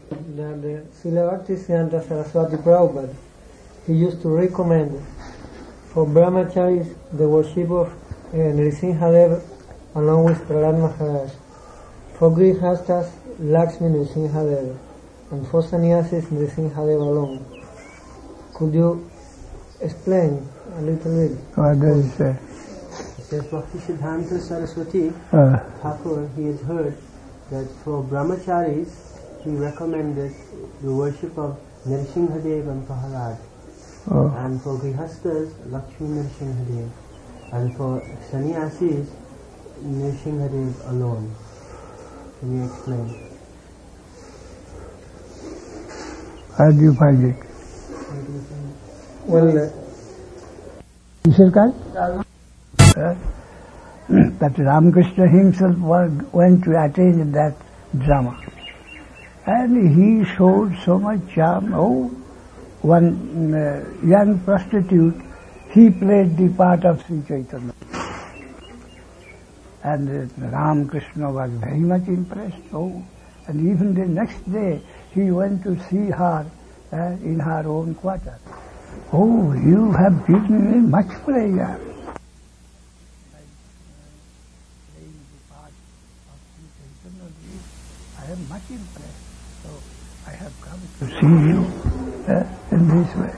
that the Srila Bhaktisiddhanta Saraswati Prabhupada, he used to recommend for brahmacharis the worship of Nrsimhadev along with Prahlad Maharaj, for grihastas Lakshmi Nrsimhadev, and for sannyasis Nrsimhadev alone. Could you explain a little bit? What does it say? It says Bhaktisiddhanta Saraswati Thakur, he has heard that for brahmacharis he recommended the worship of Nrsimhadev and Prahlad, and for grihastas Lakshmi Nrsimhadev, and for sannyasis Nrsimhadev alone. Can you explain? How do you find it? Well, that Ramakrishna himself went to attend that drama. And he showed so much charm. One young prostitute, he played the part of Sri Chaitanya. And Ramakrishna was very much impressed. And even the next day, he went to see her in her own quarters. You have given me much pleasure. I am much impressed. So I have come to see you in this way.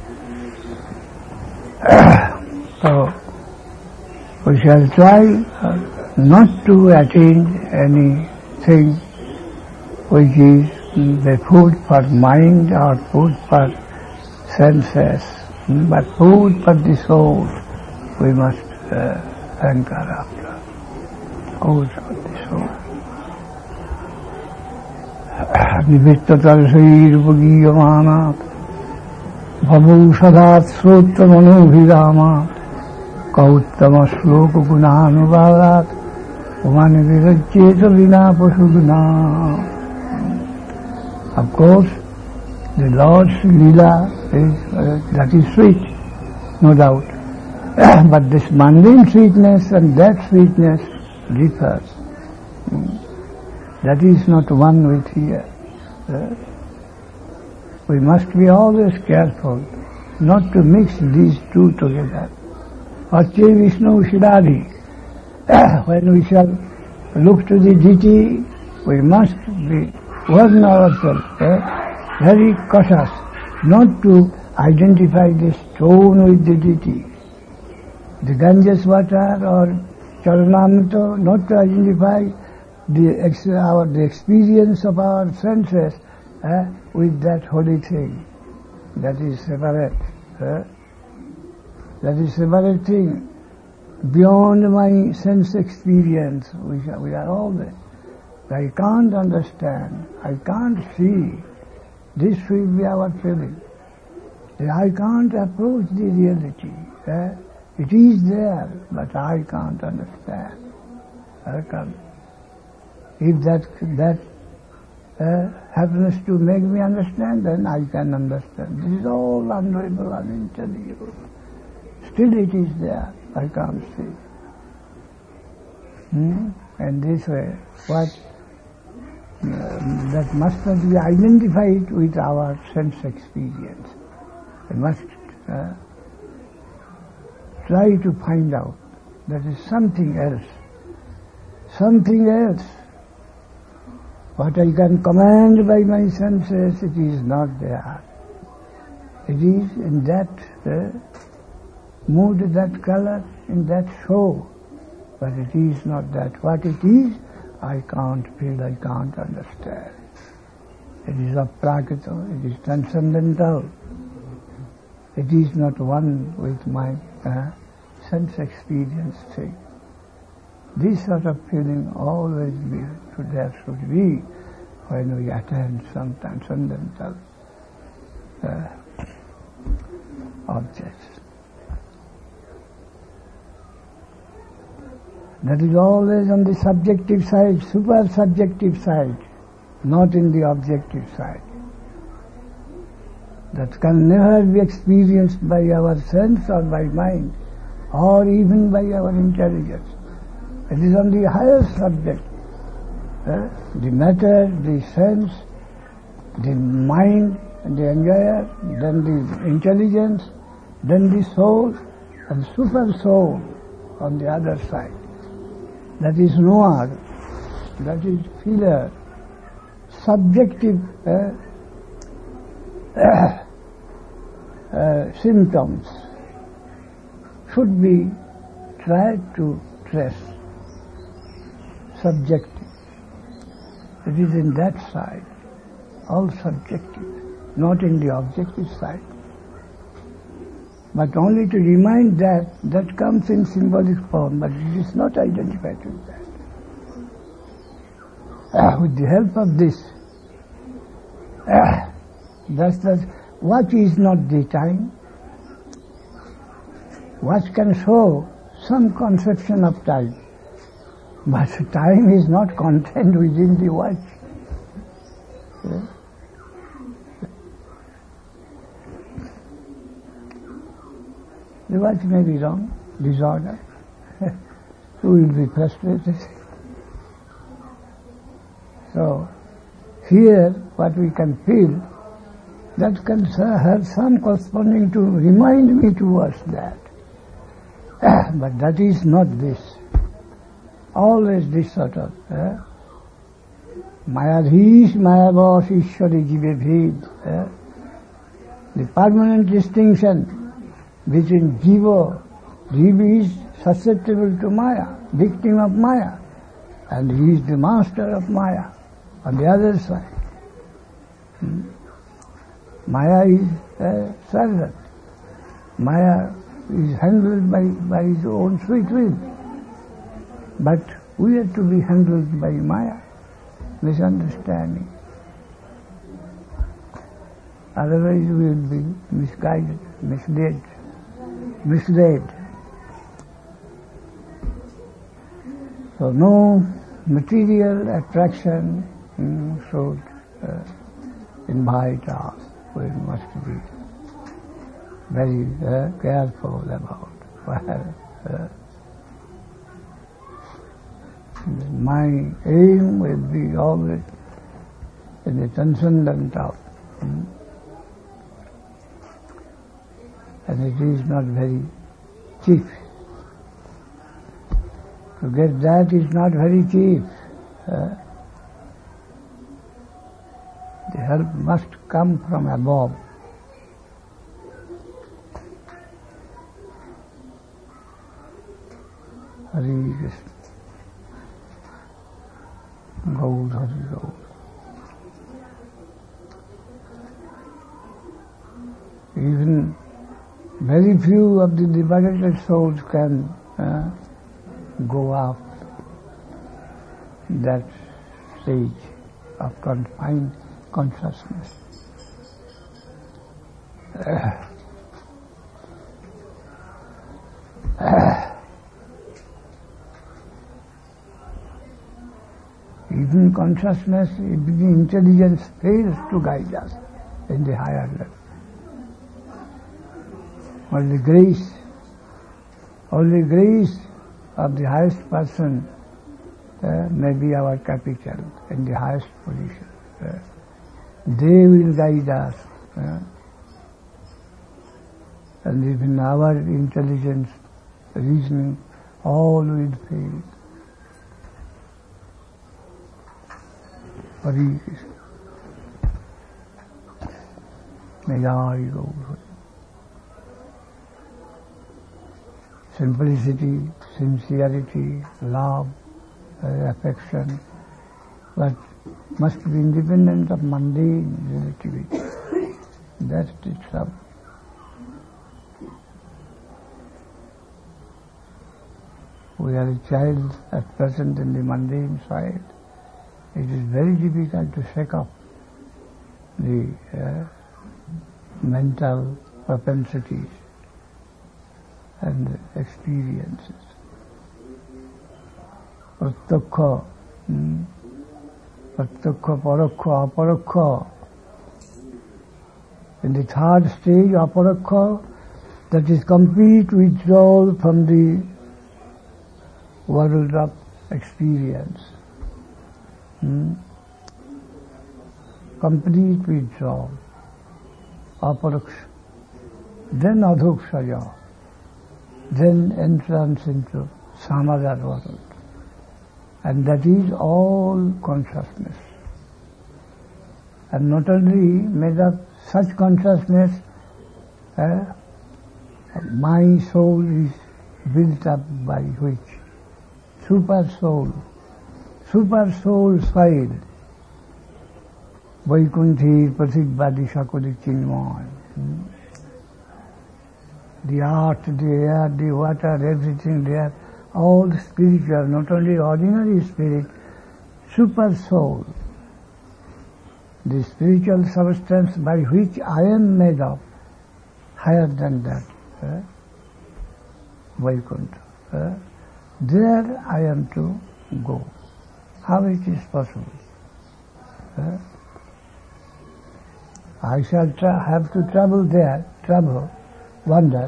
So we shall try not to attain anything which is the food for mind or food for senses, but food for the soul we must hanker after. Food for the soul. Nivittatarshayirvagiyamamat bhavushadat srotramanobhigamat kauttama shloka gunanuvadat umanivirajyeta vinapasuguna. Of course, the Lord's Leela that is sweet, no doubt. But this mundane sweetness and that sweetness differs. That is not one with here. We must be always careful not to mix these two together. Vache Vishnu Shiradi. When we shall look to the deity, we must be warn ourselves, very cautious not to identify the stone with the deity. The Ganges water or Charanamrita, not to identify the experience of our senses with that holy thing. That is separate. That is separate thing. Beyond my sense experience, we are always. I can't understand, I can't see. This will be our feeling. I can't approach the reality. It is there, but I can't understand. I can't. If that happens to make me understand, then I can understand. This is all unknowable, unintelligible. Still it is there, I can't see. And this way, that must not be identified with our sense experience. We must try to find out that is something else. Something else. What I can command by my senses, it is not there. It is in that mood, that color, in that show. But it is not that. What it is, I can't feel, I can't understand. It is aprakrita, it is transcendental. It is not one with my sense experience thing. This sort of feeling always there should be when we attain some transcendental objects. That is always on the subjective side, super subjective side, not in the objective side. That can never be experienced by our sense or by mind, or even by our intelligence. It is on the higher subject. The matter, the sense, the mind, the enjoyer, then the intelligence, then the soul, and super soul on the other side. That is noir, that is feeler, subjective symptoms should be tried to trace. Subjective. It is in that side, all subjective, not in the objective side. But only to remind that comes in symbolic form, but it is not identified with that. With the help of this, watch is not the time. Watch can show some conception of time, but time is not contained within the watch. Yeah? The watch may be wrong, disorder. You will be frustrated. So, here what we can feel, that can have some corresponding to remind me towards that. But that is not this. Always this sort of Mayadhish, Mayabos, Ishwari, Jive Bhed. The permanent distinction between Jiva is susceptible to Maya, victim of Maya, and he is the master of Maya on the other side. Maya is a servant. Maya is handled by his own sweet will. But we are to be handled by Maya, misunderstanding. Otherwise we will be misguided, misled. So no material attraction should invite us. We must be very careful about my aim will be always in the transcendent of, and it is not very cheap. To get that is not very cheap. The help must come from above. Hari Krishna. Gaur Hari Gaur. Even very few of the liberated souls can go up that stage of confined consciousness. Even consciousness, even the intelligence fails to guide us in the higher level. Only grace of the highest person may be our capital in the highest position. They will guide us. And even our intelligence, reasoning, all will fail. Hari Krishna. May Jai Gaur. Simplicity, sincerity, love, affection, but must be independent of mundane relativity. That's the trouble. We are a child at present in the mundane side. It is very difficult to shake off the mental propensities and experiences. Pratyakha, Parokha, Aparokha. In the third stage, Aparokha, that is complete withdrawal from the world of experience. complete withdrawal, aparaksha, then adhoksaya, then entrance into samadhi world. And that is all consciousness. And not only made of such consciousness, my soul is built up by which? Super soul soil, Vaikunthe Prathikvadi Sakudi Chinmoy. The earth, the air, the water, everything there, all spiritual, not only ordinary spirit, super soul. The spiritual substance by which I am made of, higher than that, Vaikuntha. There I am to go. How it is possible? I shall have to travel there, wander.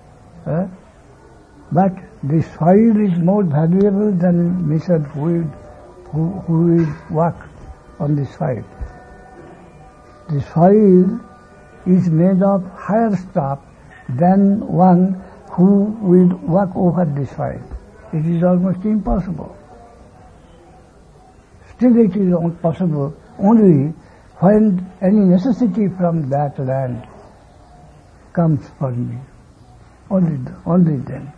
But the soil is more valuable than Mr. who will walk on the soil. The soil is made of higher stuff than one who will walk over the soil. It is almost impossible. Still it is possible only when any necessity from that land comes for me. Only then.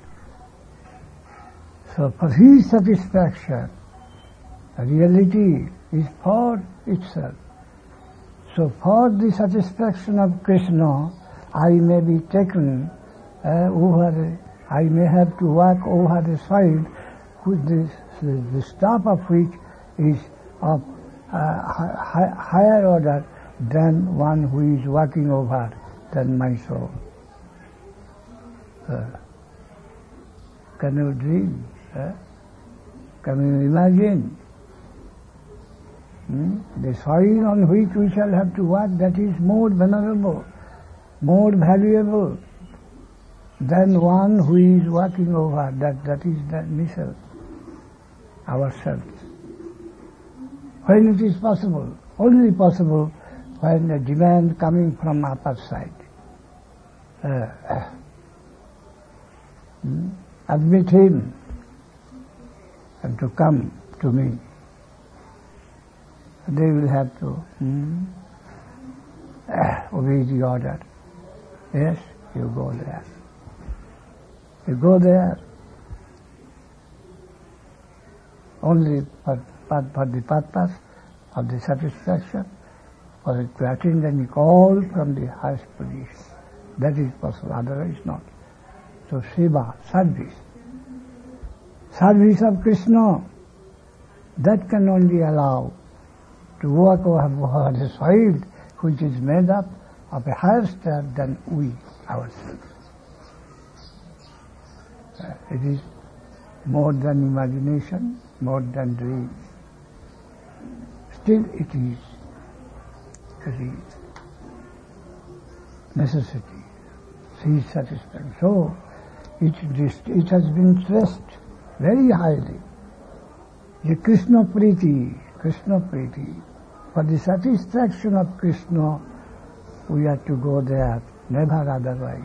So for his satisfaction, reality is for itself. So for the satisfaction of Krishna, I may be taken over, I may have to walk over the soil with the stuff of which is of higher order than one who is walking over than my soul. Can you dream? Can you imagine? The soil on which we shall have to walk, that is more venerable, more valuable than one who is walking over, that is that myself, ourselves. When it is possible, only possible when a demand coming from upper side. Admit him and to come to me. They will have to obey the order. Yes, you go there. You go there only for the purpose of the satisfaction, or to attend any call from the highest position. That is possible, otherwise not. So seva, service of Krishna, that can only allow to walk over the soil which is made up of a higher stuff than we ourselves. It is more than imagination, more than dream. Still it is necessity, see satisfaction. So it has been stressed very highly. The Krishna Priti, for the satisfaction of Krishna, we have to go there, never otherwise.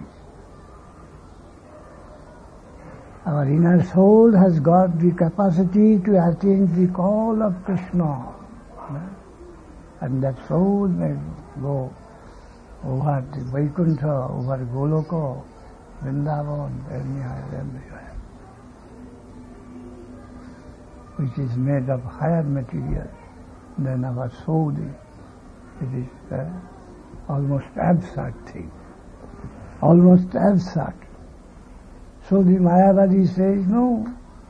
Our inner soul has got the capacity to attain the call of Krishna. And that soul may go over the Vaikuntha, over Goloka, Vrindavan, everywhere, which is made of higher material than our soul is. It is almost abstract thing. Almost abstract. So the Mayavadi says, no,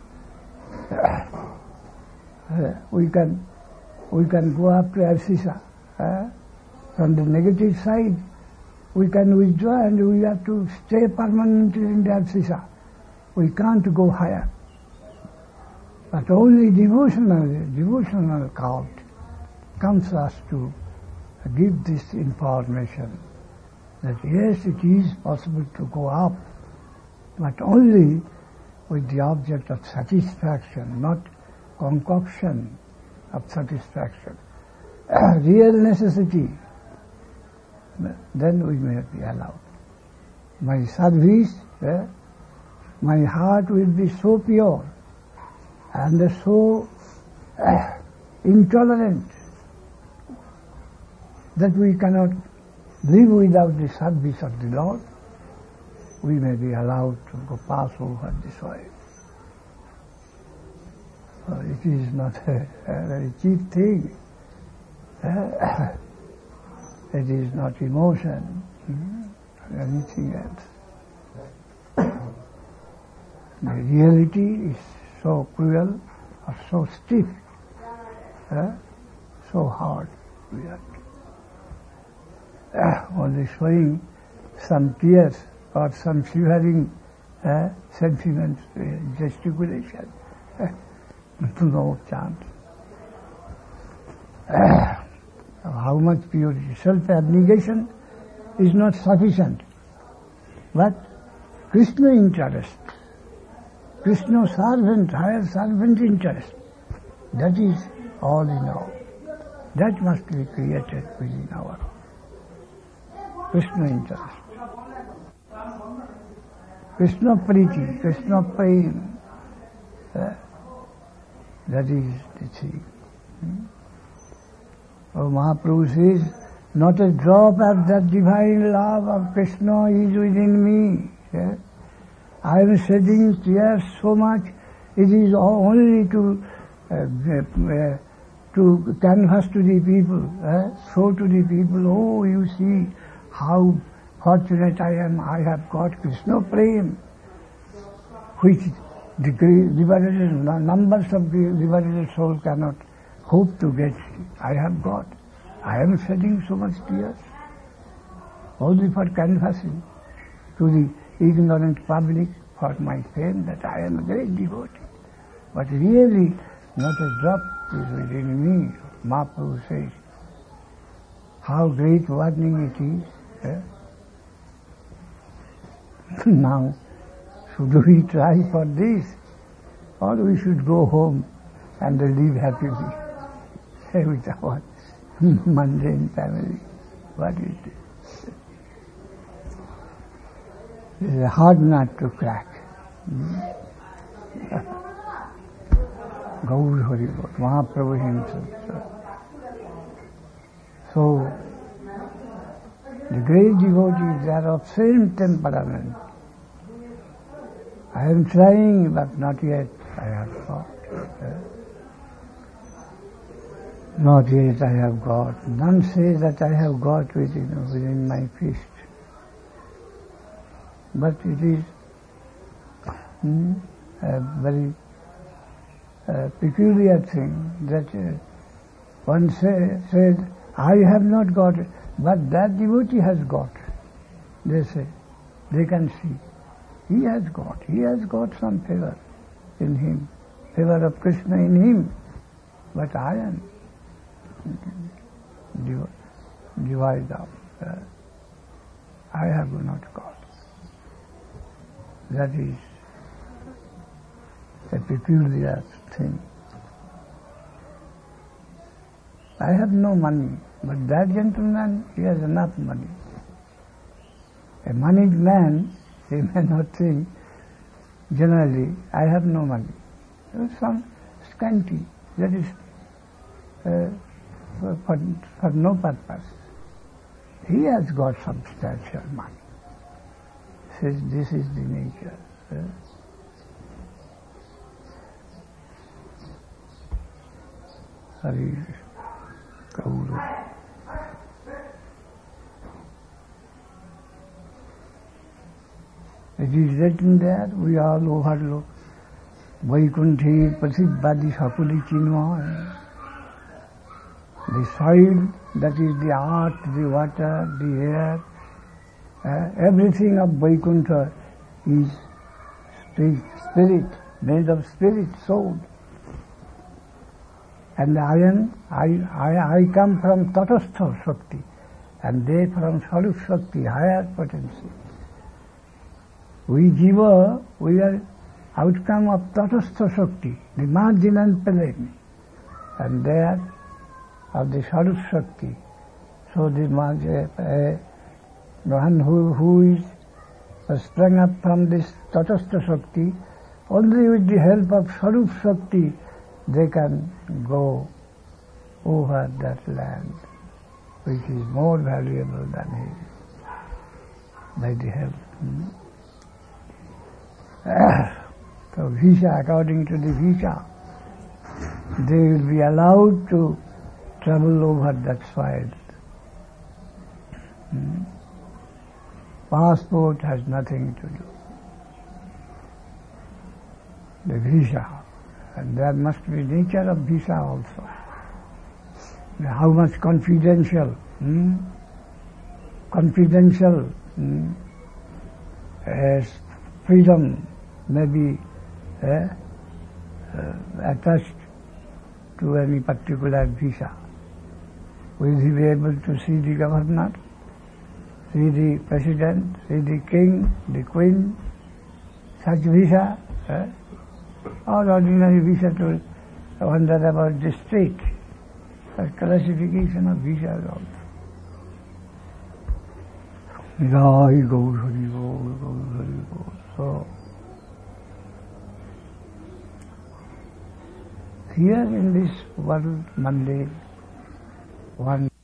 we can go up to Absisa. From the negative side, we can withdraw and we have to stay permanently in the Absisa. We can't go higher. But only devotional cult comes us to give this information that yes, it is possible to go up, but only with the object of satisfaction, not concoction of satisfaction. real necessity, then we may be allowed. My service, my heart will be so pure and so intolerant that we cannot live without the service of the Lord. We may be allowed to go pass over this way. It is not a very cheap thing. It is not emotion, or anything else. The reality is so cruel, or so stiff, so hard. We are only showing some tears or some shivering sentiments, gesticulation. No chance. How much purity? Self-abnegation is not sufficient. But Krishna interest, Krishna servant, higher servant interest, that is all in all. That must be created within our Krishna interest. Krishna Priti, Krishna Prem, that is the thing. Oh, Mahaprabhu says, not a drop of that divine love of Krishna is within me. I am shedding tears so much, it is only to canvas to the people, show to the people, oh, you see how fortunate I am, I have got Krishna Prem, which the liberated, numbers of the liberated soul cannot hope to get. I have got. I am shedding so much tears, only for canvassing to the ignorant public for my fame that I am a great devotee. But really, not a drop is within me. Mahaprabhu says, how great warning it is. Now, should we try for this, or we should go home and live happily with our mundane family? What is this? It is a hard nut to crack. Gaur Hari Bol, Mahaprabhu himself. So, the great devotees are of same temperament. I am trying, but not yet I have got. Not yet I have got. None say that I have got within my fist. But it is a very peculiar thing that one said, I have not got it, but that devotee has got. They say, they can see. He has got some favor in him, favor of Krishna in him, but I am divide up. I have not got. That is a peculiar thing. I have no money, but that gentleman, he has enough money. A moneyed man, he may not think, generally, I have no money. There is some scanty, that is for no purpose. He has got substantial money. Says this is the nature. Hari Kauru. It is written there, we all overlook. Vaikunthe Prasiddhvadi Sakuli Chinmaya. The soil, that is the earth, the water, the air, everything of Vaikuntha is spirit, made of spirit, soul. And I come from Tatastha Shakti, and they from Sarup Shakti, higher potency. We Jiva, we are outcome of Tatastha Shakti, the margin and plane. And they are of the Sarup Shakti. So the one who is sprung up from this Tatastha Shakti, only with the help of Sarup Shakti they can go over that land, which is more valuable than his, by the help. So visa, according to the visa, they will be allowed to travel over that soil. Passport has nothing to do. The visa, and there must be nature of visa also. How much confidential, as freedom may be attached to any particular visa. Will he be able to see the governor, see the president, see the king, the queen? Such visa, or ordinary visa to wander about the street. Such classification of visas also. Jai Gaur Hari Gaur, Gaur Hari Gaur. So, here in this world Monday, one